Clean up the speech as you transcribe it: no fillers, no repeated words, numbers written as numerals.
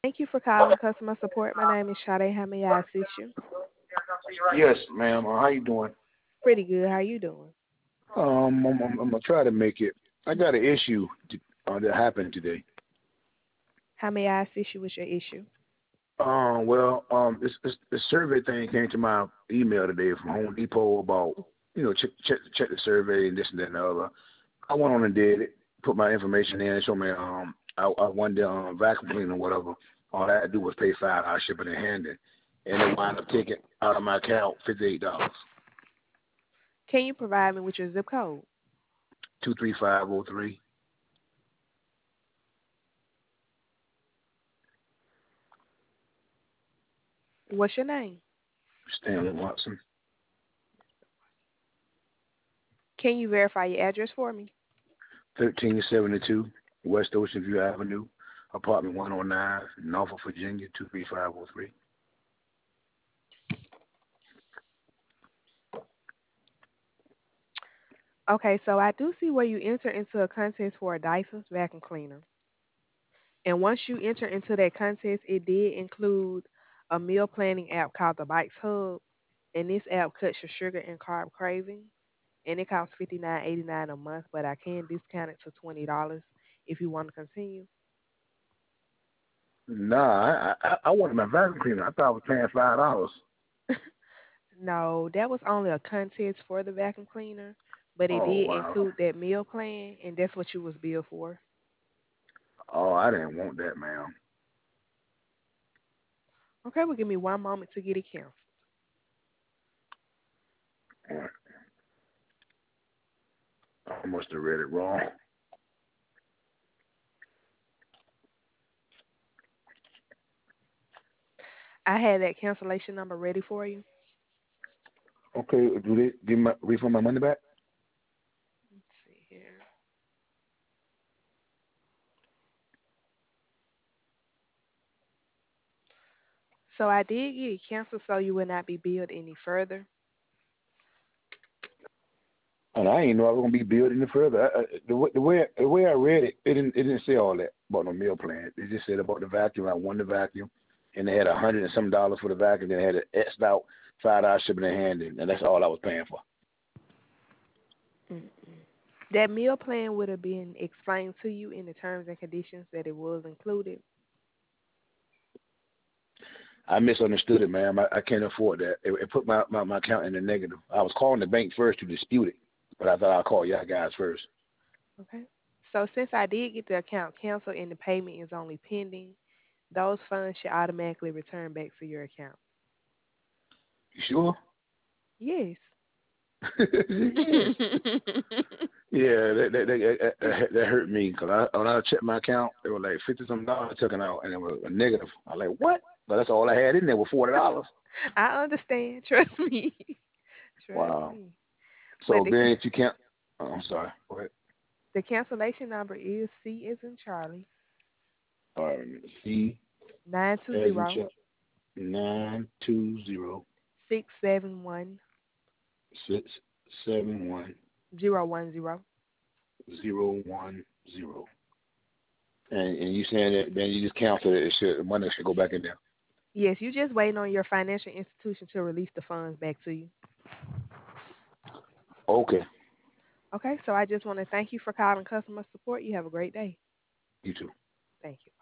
Thank you for calling customer support. My name is Sade. How may I assist you? Yes, ma'am. How you doing? Pretty good. How you doing? I'm gonna try to make it. I got an issue that happened today. How may I assist you with your issue? This survey thing came to my email today from Home Depot about check the survey and this and that and the other. I went on and did it, put my information in, and showed me I won the vacuum cleaner or whatever. All I had to do was pay $5 shipping and handling, and it wound up taking out of my account $58. Can you provide me with your zip code? 23503. What's your name? Stanley Watson. Can you verify your address for me? 1372 West Ocean View Avenue, apartment 109, Norfolk, Virginia 23503. Okay, so I do see where you enter into a contest for a Dyson vacuum cleaner. And once you enter into that contest, it did include a meal planning app called the Bites Hub. And this app cuts your sugar and carb cravings. And it costs $59.89 a month, but I can discount it to $20 if you want to continue. Nah, I wanted my vacuum cleaner. I thought I was paying $5. No, that was only a contest for the vacuum cleaner, but it Oh did wow. include that meal plan, and that's what you was billed for. Oh, I didn't want that, man. Okay, well, give me one moment to get it canceled. I must have read it wrong. I had that cancellation number ready for you. Okay, do they give my refund my money back? Let's see here. So I did get it canceled, so you will not be billed any further. And I didn't know I was gonna be billed any further. The way I read it, it didn't say all that about no meal plan. It just said about the vacuum. I won the vacuum, and they had $100 and some for the vacuum. Then they had it X'd out $5 shipping and handling, and that's all I was paying for. Mm-mm. That meal plan would have been explained to you in the terms and conditions that it was included. I misunderstood it, ma'am. I can't afford that. It put my account in the negative. I was calling the bank first to dispute it, but I thought I'd call y'all guys first. Okay. So since I did get the account canceled and the payment is only pending, those funds should automatically return back to your account. You sure? Yes. Yes. Yeah, that hurt me because when I checked my account, it was like $50 some taken out, and it was a negative. I was like, what? But that's all I had in there was $40. I understand. Trust me. Trust Wow. me. But So then if you can't, oh, I'm sorry. Go ahead. the cancellation number is C is in Charlie All right. C nine two as in zero 920 671 671 010. 010. And you saying that then you just cancel it? The money should go back in there. Yes, you just waiting on your financial institution to release the funds back to you. Okay. Okay, so I just want to thank you for calling customer support. You have a great day. You too. Thank you.